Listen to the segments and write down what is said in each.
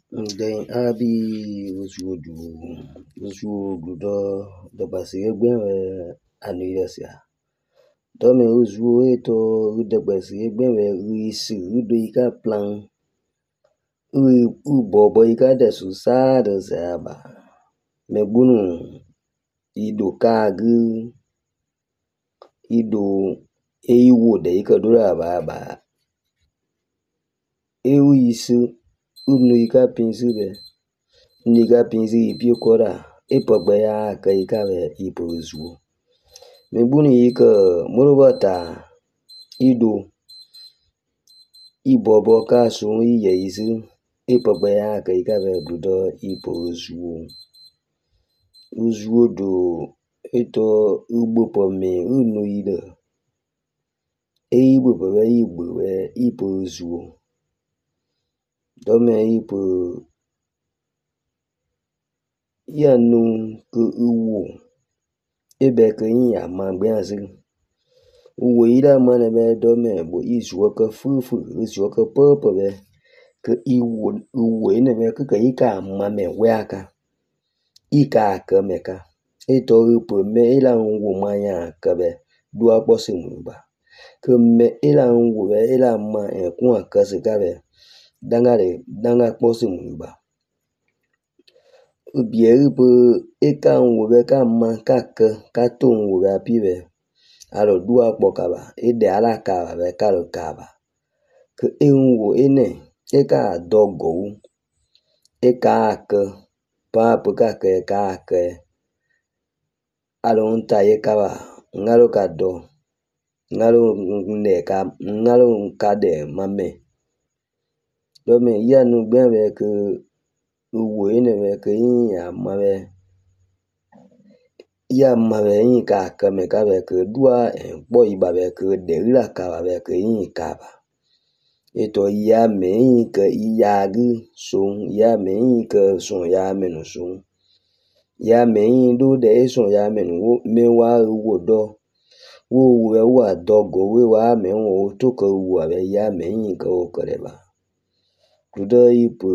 Then abi usuodu do basi egbe anuirasia. Dome usuo eto ude basi egbe uisi udo ika plan ubobo ika desu sada saba. Megbunu ido kagu ido eiwo de ika dura baba. Eu isu unu ika pinsube. Niga pinzi ipi kora ipogbe ya ka ika be ipo usuo. Megbunu ika murubata ido ibobo kasu iye isu ipogbe ya ka ika be budo ipo usuo. Usuo do ito ugbo pome unu ide. Igbo pome igbo ipo usuo. Dome ipo yanu ku uwo ebe ke ya magbe azu. Uwo ida mane be dome bo isuo ke fufu isuo ke popo be ke uwo ine be ke ika mame we aka. Ika akemeka. Ito upo me ila uwo manya akabe dua posi muba. Ke me ila uwo be ila ma ekun akase kabe danga posi muba. Ubie upo eka uwo be ka ma kake kato uwo be apibe. Alo dua pokaba ede ala kaba be kalo kaba. Ke uwo ine eka dogo eka ake papu kake eka ake. Alo nta yekaba ngalo kado ngalo neka ngalo kade mame. Dome yanu gbenbe ke uwo ine be ke ya mabe. Ya mabe yin ka akeme kabe ke dua bo iba be ke de ila kaba be ke yin kaba. Ito ya me yin ke iyagu son ya me yin ke son ya menu son. Ya me yin do de son ya menu me wa uwo do. Wo wa dogo we wa me wo to ke uwo be ya me yin ke o koreba. Kudo ipo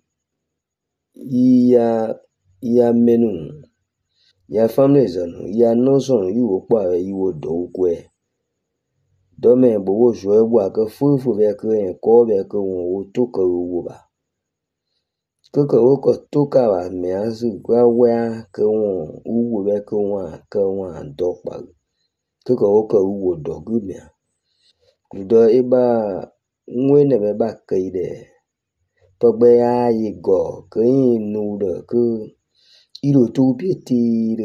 ya menu ya family zonu ya no son yu okpa iwo do ukwe. Dome bo wo so egwa ke fufu be ke ko be ke wo to ke uwo ba. Keke wo ko to ka ba me azu kwa wa ke wo uwo be ke wa do pa. Keke wo ko uwo do gumia. Kudo iba nwene be ba ke ide. Pogbe ya yigo ke inu de ke ilo to bietire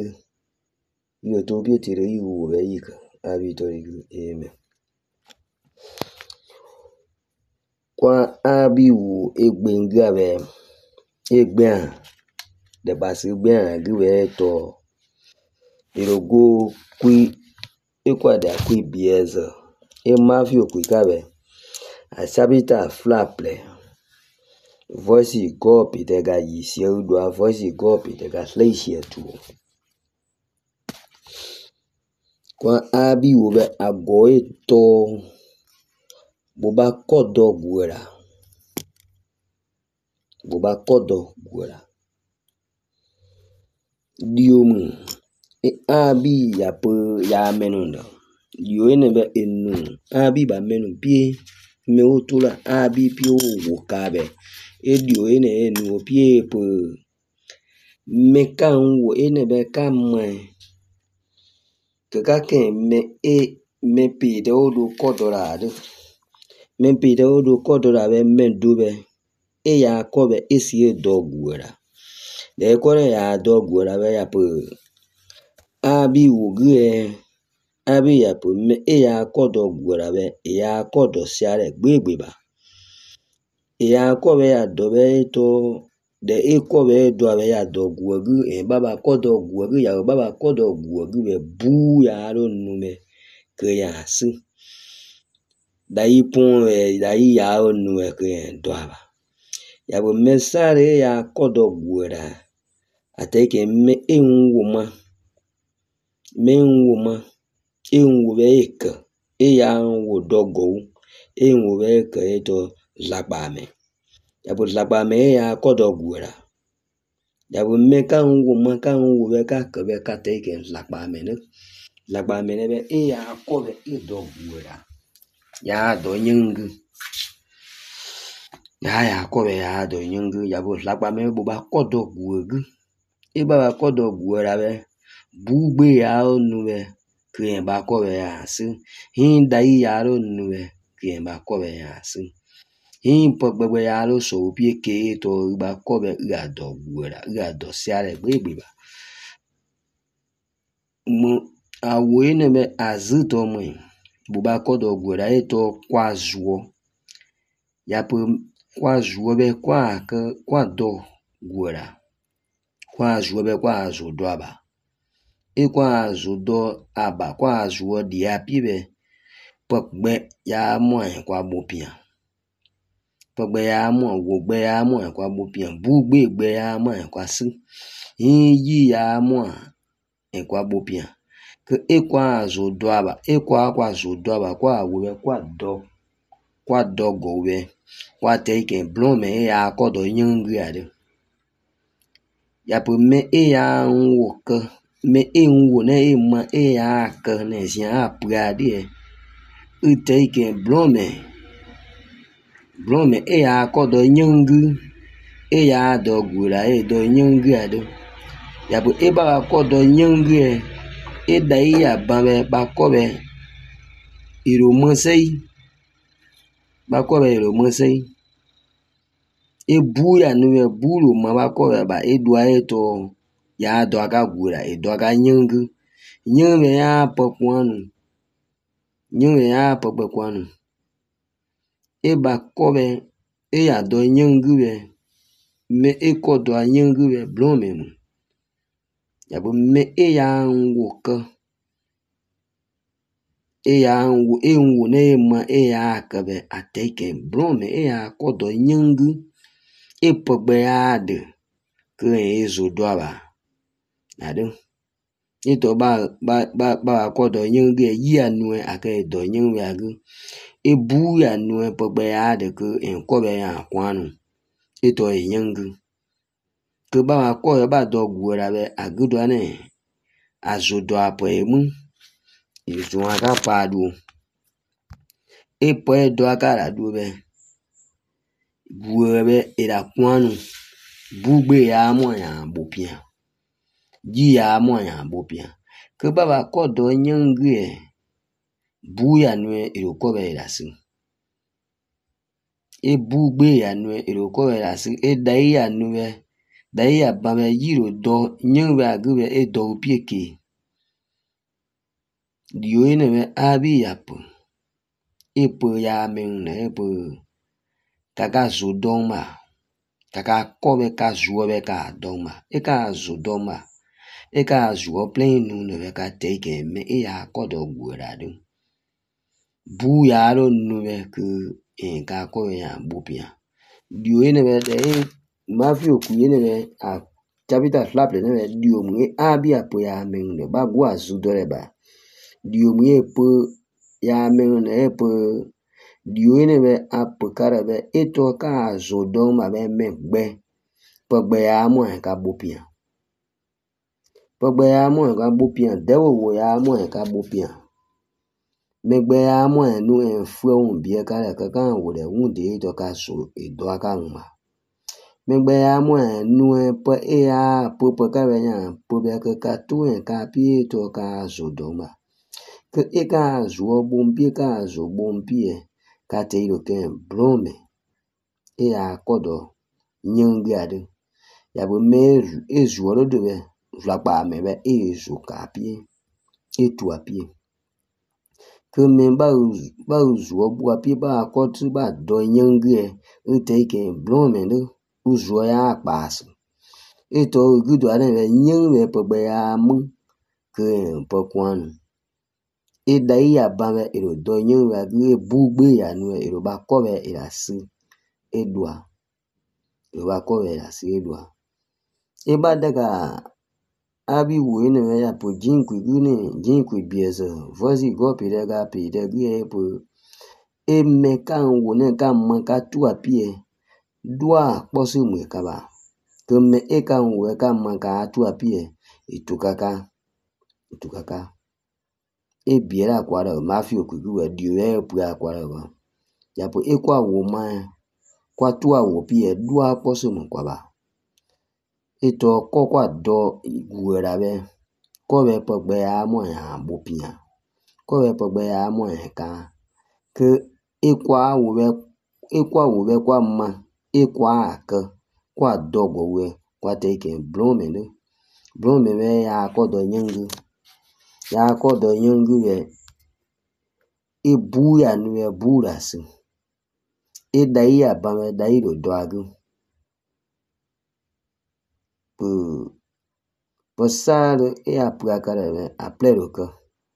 iwo be yika abitori eme. Kwa abiwu egbe ngabe egbe a de basi egbe a giwe to irogo kwi ikwa de akwi bieze e mafio kwi kabe asabita flaple voice go pitega yisi udwa voice go pitega sleishi tu. Kwa abiwu be agoe to boba kodo gwera. Diomu abi ya menunda. Dio ene be enu abi ba menu pie me otula abi pie wo kabe. Dio ene enu pie po meka wo ene be kamwe. Keka ke me pide odu kodorado. Me pide odu kodorado mendube. Ya kobe esi dogwera. De kore ya dogwera be ya po abi wugue abi ya po me ya kodo gwera be ya kodo siare gbegba. Ya kobe ya dobe to de kobe do be ya dogwegu baba kodo gwegu ya baba kodo gwegu be bu ya ro nume ke ya si. Dai pon dai ya onu ke do aba. Ya bo mesare ya kodo gwera. Ateke me enwuma enwube eke ya nwo dogo enwube eke eto lagbame. ya bu lagba me ya kodo gwera ya bu me kan wo be ka ke be ka te ke lagba me ne be ya ko be do gwera ya do nyingu ya ko be ya do nyingu ya bu lagba me bu ba kodo gwegu ba ba kodo gwera be bugbe ya onu be ke ba ko be ya si hin dai ya ro nu be ke ba ko be ya si hin pogbe ya ro so bi ke to ba ko be ga do gwera ga do siare gbe ba mu awo ene be azuto mu bu ba kodo gwera eto kwa zuo ya pu kwa zuo be kwa do gwera kwa zuo be kwa zo do aba kwa zo do aba kwa zuo di api be pogbe ya mo kwa bopia pogbe ya mo wo gbe ya mo kwa bopia bugbe gbe ya mo kwa si yi ya mo kwa bopia ke kwa zo do aba kwa zo do aba kwa wo be kwa do go be kwa take blom me ya kodo nyungu ade ya pu me ya nwo ke me nwo ne ma ya ke ne sia apu ade take blom ya kodo nyungu ya do gura do nyungu ade ya pu ba kodo nyungu dai ya ba be ba ko be iro mo sei ba ko be iro mo sei bu ya nu be buru ma ba ko be ba do to ya do aka gura do aka nyungu ya pokwanu ya pokwanu ba ko be ya do nyungu be me ko do nyungu be blome mu ya bu me ya nwoke ya nwo ne ma ya ka be ateke blome ya ko do nyungu pogbe ya de ke zo do aba adu ito ba ko do nyungu yi anu aka do nyungu agu bu ya nu pogbe ya de ke ko be ya kwanu ito nyungu ke ba ko ba do gwera be agudo ane azodo apo emu izo aka padu po do aka ra du be gwere ira kwanu bugbe ya mo ya bopia ji ya mo ya bopia ke ba ko do nyungu bu ya nu iro ko be ra si bugbe ya nu iro ko be ra si dai ya nu be dai ya ba be yiro do nyungu agu be do pieke dio ene be abi ya pu po ya men ne po kaka zo doma kaka ko be ka zuo be ka doma ka zo doma ka zuo plain nu ne ka take me ya ko do gwera du bu ya ro nu be ke ka ko ya bopia dio ene be de ma fi oku ene be a capital flap ne be dio mu abi apo ya men ne ba gwa zu do re ba dio mu po ya men ne po dio ene be apo kara be eto ka zo do ma be megbe pogbe ya mo ka bopia dewo wo ya mo ka bopia megbe ya mo nu fu un bi ka wo de un de to ka so do aka ma megbe ya mo nu po ya po ka be ya po be ka tu ka pi to ka zo do ma ke ka zo bompi ka zo bompi ka te iro ke blome ya kodo nyungu ade ya bu meru ezuoro do be vlagba me be ezu ka pi etu apie ke me ba uzu obu apie ba ko tu ba do nyungu te ke blome do uzu ya pass eto gudu ade be nyungu pogbe ya mu ke pokwanu dai ya ba be ero do nyungu agu bugbe ya nu ero ba ko be ira si edua ba ko be ira si edua ba daga abi wo ene ya po jinku bieze vozi go pide ga pide gu po me kan wo ne kan ma ka tu apie dua posi mwe kaba ke me eka nwe ka maka atu apie itukaka e biera kwara mafi okugu we diwe pu akwara ba yapo ekwa wo ma kwa tua wo pie dua posi mwe kwaba ito kokwa do gwera be ko be pogbe ya mo ya bopia ko be pogbe ya mo ka ke ekwa wo be kwa ma ekwa aka kwa dogo we kwa take blome be ya kodo nyengu we ebu ya nu ebura si e dai ya ba me dai do agu posare e apua kare aplero ko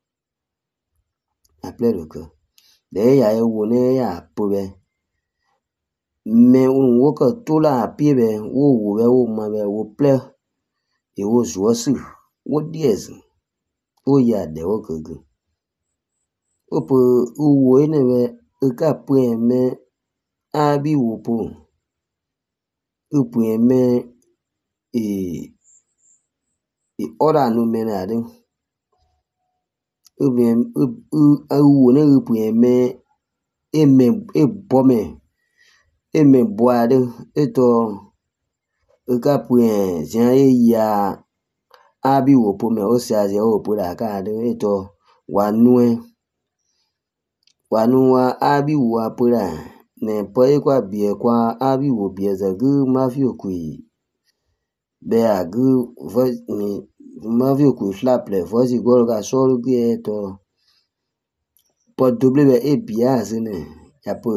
de ya ewo ne ya pobe me un wo ko tula apie be wo be wo ma be wo ple e wo zuosu wo diez o ya de wo kogu opo uwo ene be ka pue me abi wo po upue me e ora no me na de uwo ne upue me eme boade eto ka pue jan ya abi wo po me o se aze o po la ka de eto wanua abi wo apura ne po kwa bie kwa abi wo bie za gu mafi okui be agu ni mafi okui flaple vozi gol ga solo gie to po double be e bia zene ya po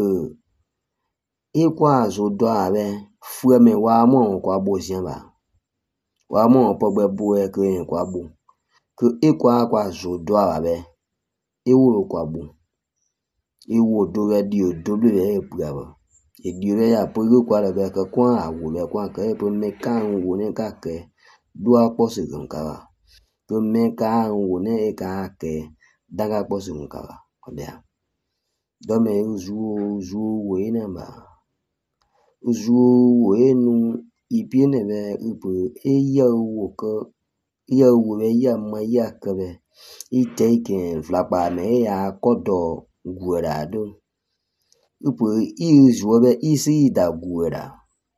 ikwa zo do abe fu me wa mo kwa bo sian ba wa mo po gbe bu e ke kwa bo ke ikwa zo do abe e wo kwa bo iwo do be dio double be e pu aba e dio be ya po yo kwa le be ke kwa awo be kwa ke po me kan wo ne ka ke do apo se gan ka ba to me kan wo ne e ka ke daga po se gan ka ba obe do me uzu wo ina ba uzu wo enu ipi ne be upu e ya wo ko ya wo be ya ma ya ke be I take flapa me ya kodo gwera do upu izu be isi da gwera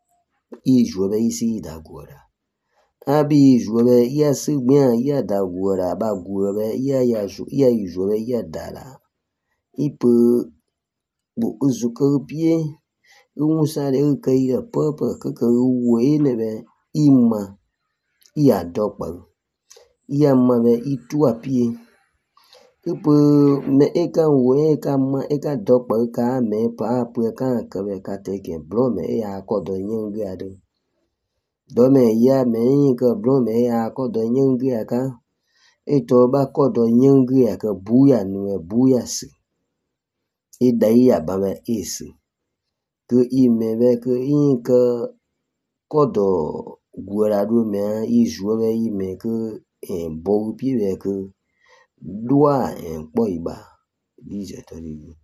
abi izu be ya si gbe ya da gwera ba gwera ya izu be ya dala ipu bu uzu ko pie unsa de ke ya papa ke wo ene be ima ya dokpa ya ma be itu apie ipu me eka wo eka ma eka dokpa ka me pa pu ka be ka take blome ya kodo nyengu adu do me ya me ka blome ya kodo nyengu aka eto ba kodo nyengu aka buya nu buya si e dai ya ba me isi ke ime be ke inka kodo gwera do me izu be ime ke bo pi be ke dua po iba dije to